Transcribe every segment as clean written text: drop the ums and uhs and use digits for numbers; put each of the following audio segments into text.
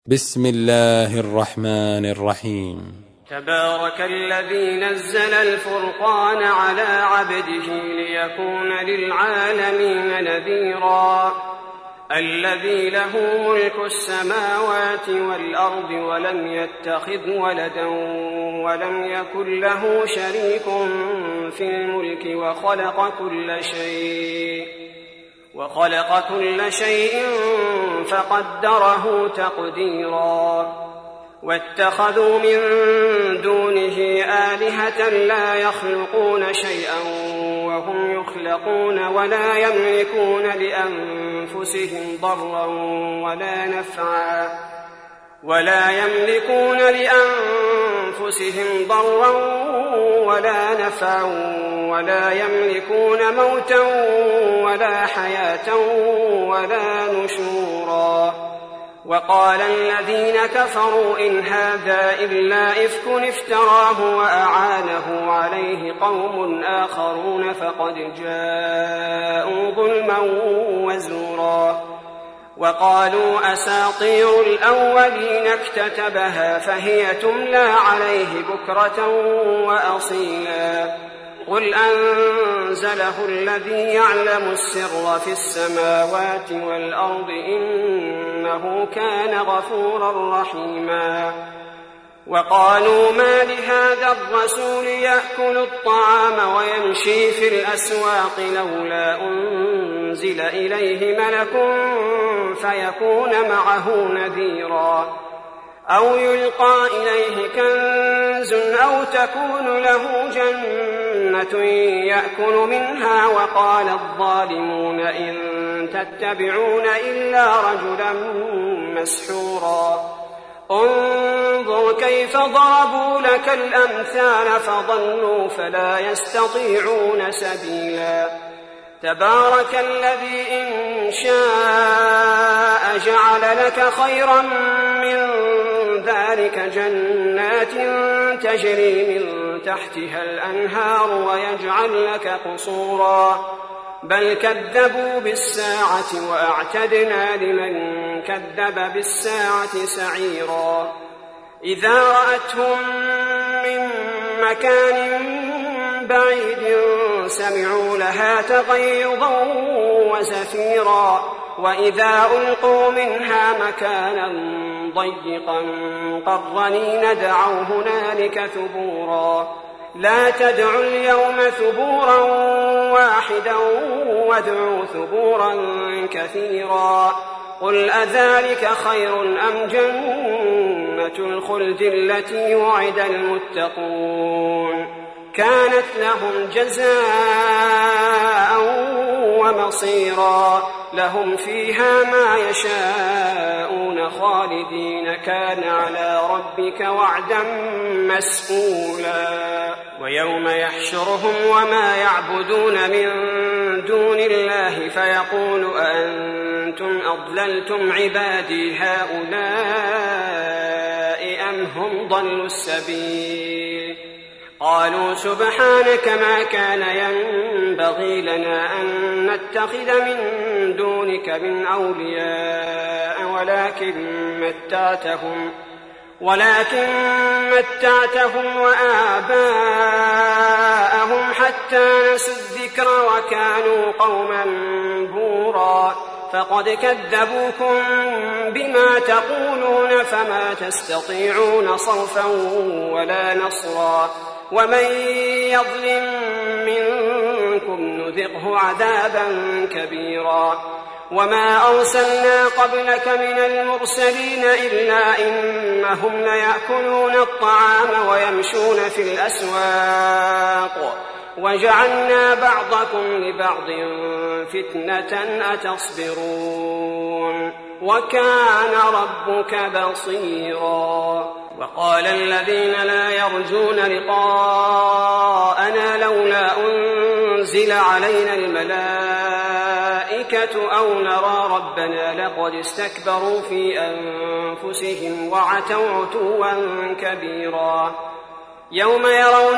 بسم الله الرحمن الرحيم. تبارك الذي نزل الفرقان على عبده ليكون للعالمين نذيرا الذي له ملك السماوات والأرض ولم يتخذ ولدا ولم يكن له شريك في الملك وخلق كل شيء فقدره تقديرا واتخذوا من دونه آلهة لا يخلقون شيئا وهم يخلقون ولا يملكون لأنفسهم ضرا ولا نفعا ولا يملكون موتا ولا حياة ولا نشورا. وقال الذين كفروا إن هذا إلا إفك افتراه وأعانه عليه قوم آخرون فقد جاءوا ظلما وزورا. وقالوا أساطير الأولين اكتتبها فهي تملى عليه بكرة وأصيلا. قل أنزله الذي يعلم السر في السماوات والأرض إنه كان غفورا رحيما. وقالوا ما لهذا الرسول يأكل الطعام ويمشي في الأسواق لولا أنزل إليه ملك فيكون معه نذيرا أو يلقى إليه كنز أو تكون له جنة يأكل منها. وقال الظالمون إن تتبعون إلا رجلا مسحورا. انظر كيف ضربوا لك الأمثال فضلوا فلا يستطيعون سبيلا. تبارك الذي إن شاء جعل لك خيرا من ذلك جنات تجري من تحتها الأنهار ويجعل لك قصورا. بل كذبوا بالساعة وأعتدنا لمن كذب بالساعة سعيرا. إذا رأتهم من مكان بعيد سمعوا لها تغيظا وزفيرا. وإذا ألقوا منها مكانا ضيقا مقرنين دعوا هنالك ثبورا. لا تدعوا اليوم ثبورا واحدا وادعوا ثبورا كثيرا. قل أذلك خير أم جنة الخلد التي وعد المتقون كانت لهم جزاء ومصيرا. لهم فيها ما يشاءون خالدين كان على ربك وعدا مسئولا. ويوم يحشرهم وما يعبدون من دون الله فيقول أأنتم أضللتم عبادي هؤلاء أم هم ضلوا السبيل. قالوا سبحانك ما كان ينبغي لنا أن نتخذ من دونك من أولياء ولكن متعتهم وآباءهم حتى نسوا الذكر وكانوا قوما بورا. فقد كذبوكم بما تقولون فما تستطيعون صرفا ولا نصرا. ومن يظلم منكم نذقه عذابا كبيرا. وما أرسلنا قبلك من المرسلين إلا إنهم ليأكلون الطعام ويمشون في الأسواق وجعلنا بعضكم لبعض فتنة أتصبرون وكان ربك بصيرا. وقال الذين لا يرجون لقاءنا لولا أنزل علينا الملائكة أو نرى ربنا لقد استكبروا في أنفسهم وعتوا عتوا كبيرا. يوم يرون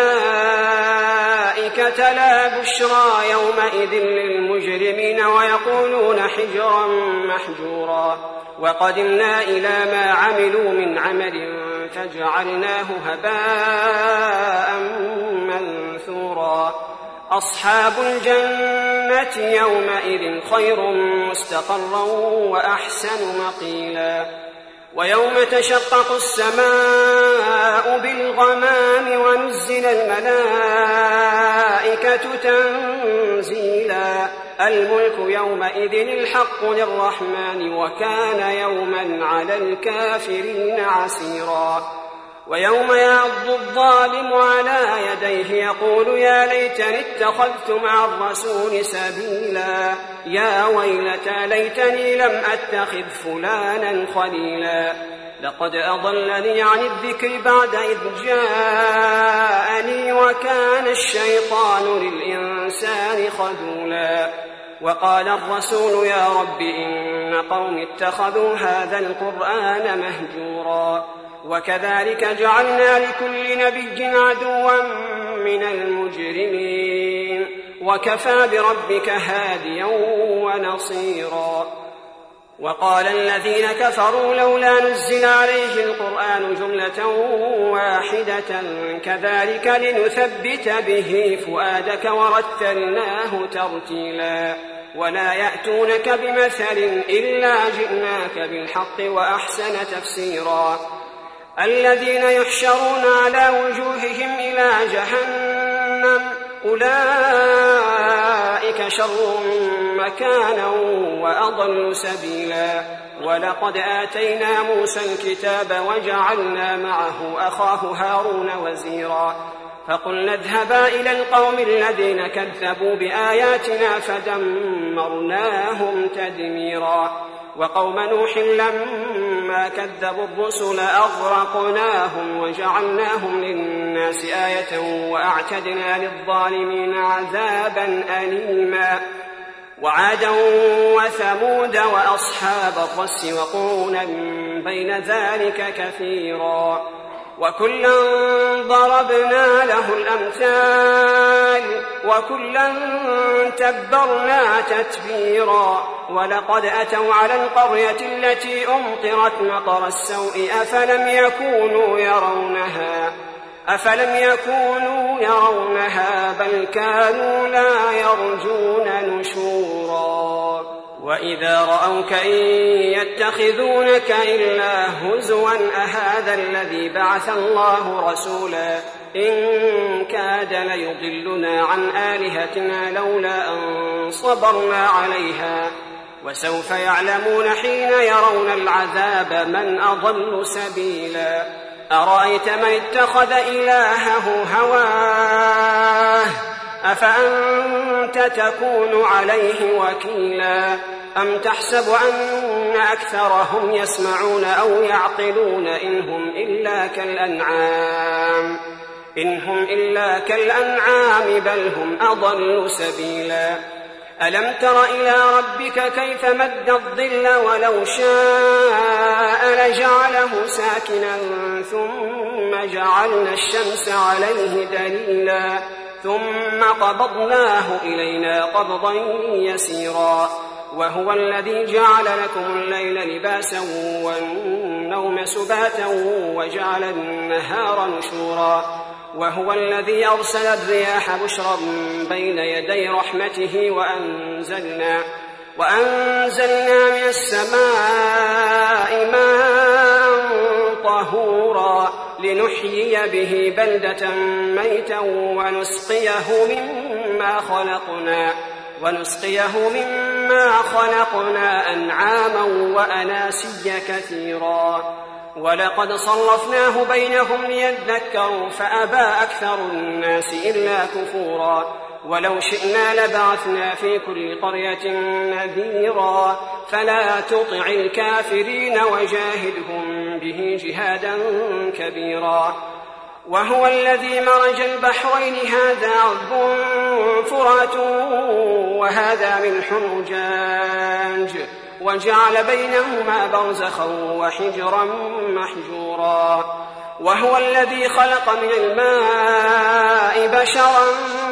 الملائكة لا بشرى يومئذ للمجرمين ويقولون حجرا محجورا. وقدمنا إلى ما عملوا من عمل فجعلناه هباء منثورا أصحاب الجنة يومئذ خير مستقرا وأحسن مقيلا ويوم تشقق السماء بالغمام ونزل الملائكة تنزيلا الملك يومئذ الحق للرحمن وكان يوما على الكافرين عسيرا ويوم يعض الظالم على يديه يقول يا ليتني اتخذت مع الرسول سبيلا يا ويلتى ليتني لم أتخذ فلانا خليلا لقد أضلني عن الذكر بعد إذ جاءني وكان الشيطان للإنسان خذولا وقال الرسول يا رب إن قوم اتخذوا هذا القرآن مهجورا وكذلك جعلنا لكل نبي عدوا من المجرمين وكفى بربك هاديا ونصيرا وقال الذين كفروا لولا نزل عليه القرآن جملة واحدة كذلك لنثبت به فؤادك ورتلناه ترتيلا ولا يأتونك بمثل إلا جئناك بالحق وأحسن تفسيرا الذين يحشرون على وجوههم إلى جهنم أولئك شر مكانا وأضل سبيلا ولقد آتينا موسى الكتاب وجعلنا معه أخاه هارون وزيرا فقلنا اذهبا إلى القوم الذين كذبوا بآياتنا فدمرناهم تدميرا وقوم نوح لما كذبوا الرسل أغرقناهم وجعلناهم للناس آية وأعتدنا للظالمين عذابا أليما وعادا وثمود وأصحاب الرس وقرونا بين ذلك كثيرا وكلا ضربنا له الأمثال وكلا تبرنا تتبيرا ولقد أتوا على القرية التي أمطرت مطر السوء أفلم يكونوا يرونها بل كانوا لا يرجون نشورا وإذا رأوك إن يتخذونك إلا هزوا أهذا الذي بعث الله رسولا إن كاد ليضلنا عن آلهتنا لولا أن صبرنا عليها وسوف يعلمون حين يرون العذاب من أضل سبيلا أرأيت من اتخذ إلهه هواه أفأنت تكون عليه وكيلا أم تحسب أن أكثرهم يسمعون أو يعقلون إن هم إلا كالأنعام بل هم أضل سبيلا ألم تر إلى ربك كيف مد الظل ولو شاء لجعله ساكنا ثم جعلنا الشمس عليه دليلا ثم قبضناه إلينا قبضا يسيرا وهو الذي جعل لكم الليل لباسا والنوم سباتا وجعل النهار نشورا وهو الذي أرسل الرياح بشرا بين يدي رحمته وأنزلنا من السماء ماء طهورا لنحيي به بلدة ميتا ونسقيه مما خلقنا أنعاما وأناسيا كثيرا ولقد صرفناه بينهم ليذكروا فأبى أكثر الناس إلا كفورا ولو شئنا لبعثنا في كل قرية نذيرا فلا تطع الكافرين وجاهدهم به جهادا كبيرا وهو الذي مرج البحرين هذا عذب فرات وهذا ملح أجاج وجعل بينهما برزخا وحجرا محجورا وهو الذي خلق من الماء بشرا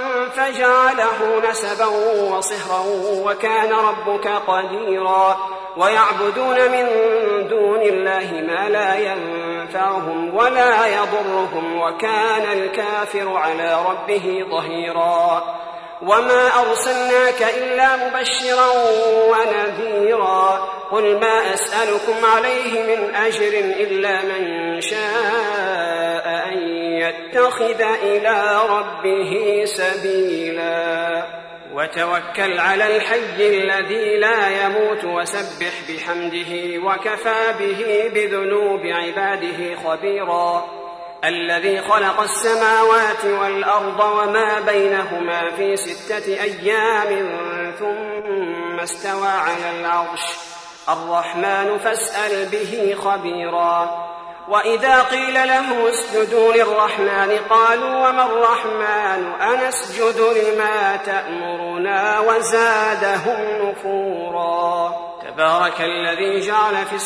فجعله نسبا وصهرا وكان ربك قديرا ويعبدون من دون الله ما لا ينفعهم ولا يضرهم وكان الكافر على ربه ظهيرا وما أرسلناك إلا مبشرا ونذيرا قل ما أسألكم عليه من أجر إلا من شاء أن يتخذ إلى ربه سبيلا وتوكل على الحي الذي لا يموت وسبح بحمده وكفى به بذنوب عباده خبيرا الذي خلق السماوات والأرض وما بينهما في 6 أيام ثم استوى على العرش الرحمن فاسأل به خبيرا وإذا قيل له اسجدوا للرحمن قالوا وما الرحمن أنسجد لما تأمرنا وزادهم نفورا تبارك الذي جعل في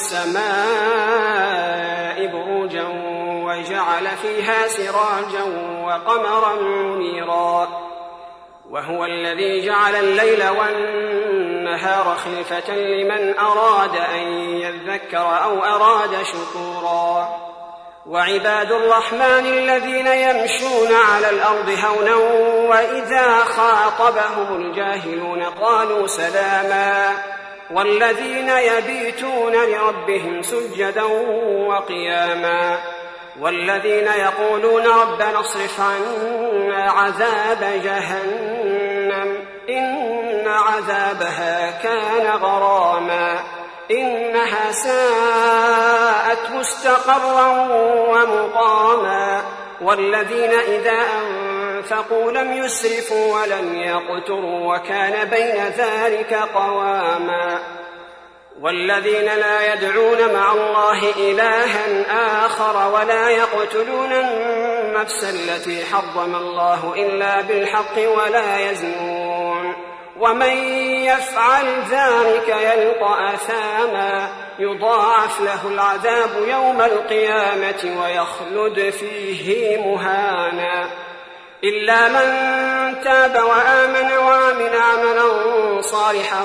السماء بروجا وجعل فيها سراجا وقمرا منيرا وهو الذي جعل الليل والنهار خلفة لمن أراد أن يذكر أو أراد شكورا وعباد الرحمن الذين يمشون على الأرض هونا وإذا خاطبهم الجاهلون قالوا سلاما والذين يبيتون لربهم سجدا وقياما والذين يقولون ربنا اصرف عنا عذاب جهنم إن عذابها كان غراما إنها ساءت مستقرا ومقاما والذين إذا أنفقوا لم يسرفوا ولم يقتروا وكان بين ذلك قواما والذين لا يدعون مع الله إلها آخر ولا يقتلون النفس التي حرم الله إلا بالحق ولا يزنون ومن يفعل ذلك يلقى أثاما يضاعف له العذاب يوم القيامة ويخلد فيه مهانا إلا من تاب وآمن وعمل عملا صالحا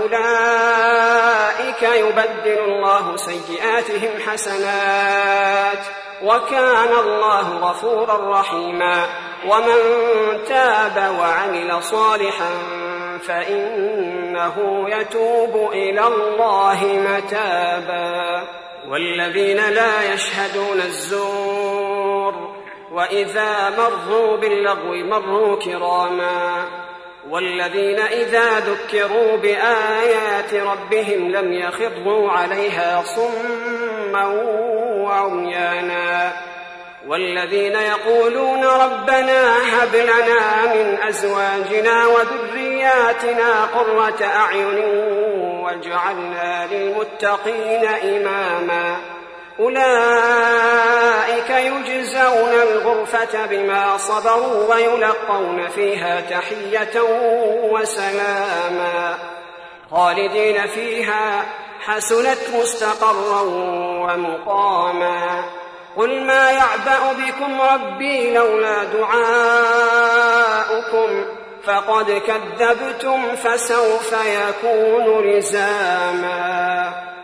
فأولئك يبدل الله سيئاتهم حسنات وكان الله غفورا رحيما ومن تاب وعمل صالحا فإنه يتوب إلى الله متابا والذين لا يشهدون الزور وإذا مروا باللغو مروا كراما والذين إذا ذكروا بآيات ربهم لم يخروا عليها صما وعميانا والذين يقولون ربنا هب لنا من أزواجنا وذرياتنا قرة أعين واجعلنا للمتقين إماما أولئك يجزون الغرفة بما صبروا ويلقون فيها تحية وسلاما خالدين فيها حسنت مستقرا ومقاما قل ما يعبأ بكم ربي لولا دعاؤكم فقد كذبتم فسوف يكون لزاما